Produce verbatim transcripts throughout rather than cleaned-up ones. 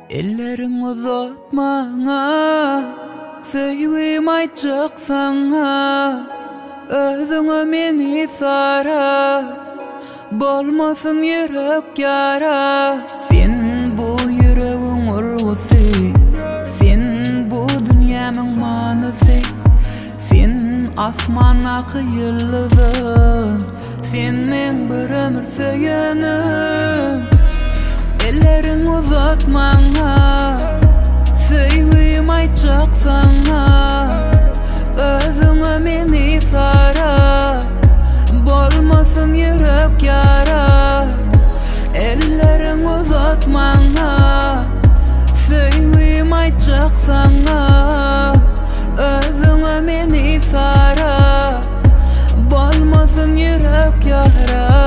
Ellerin uzatmağa, söyleyim aytacak sana. Özüňe meni sara, bolmasın yürek yara. Sen bu yüreğin urgusy, sen bu dünýämiň manysy. Sen asmanaky ýyldızym, senden bir ömür söýenim. Ellerin uzatmağa, söyleyim aytacak sana. Özüňe meni sara, bolmasın yürek yara. Ellerin uzatmağa, söyleyim aytacak sana. Özüňe meni sara, bolmasın yürek yara.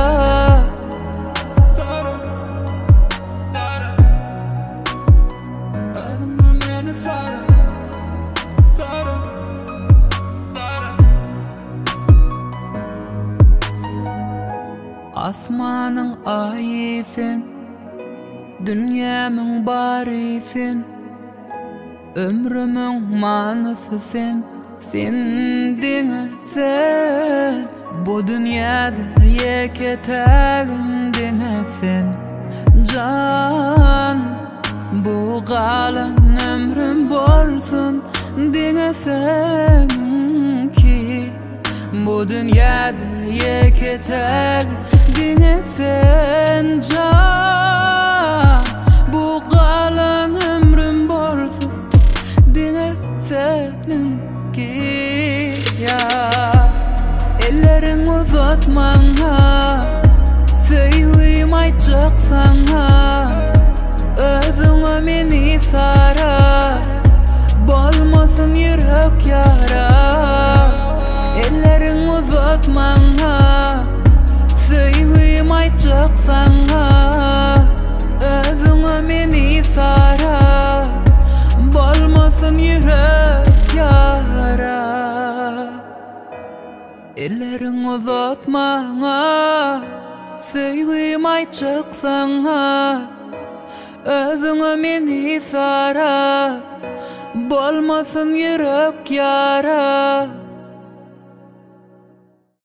Asmanyň aýysen, dünýämiň barysen, ömrümiň manysy sen. Sen diňe sen, bu dünýäde ýeketägim diňe sen. Can, bu galan ömrüm bolsun diňe sen ki. Bu dünýäde ýeketägim diňe sen. Can, bu galan ömrüm bolsun diňe seninki. Ya ellerin uzatmağa, söyleyim aytacak sana. Özüňe meni sara, bolmasın yürek yara. Ellerin uzatmağa, söyleyim aytacak sana. Özüňe meni sara, bolmasın yürek yara. Ellerin uzatmağa, söyleyim aytacak sana. Özüňe meni sara, bolmasın yürek yara.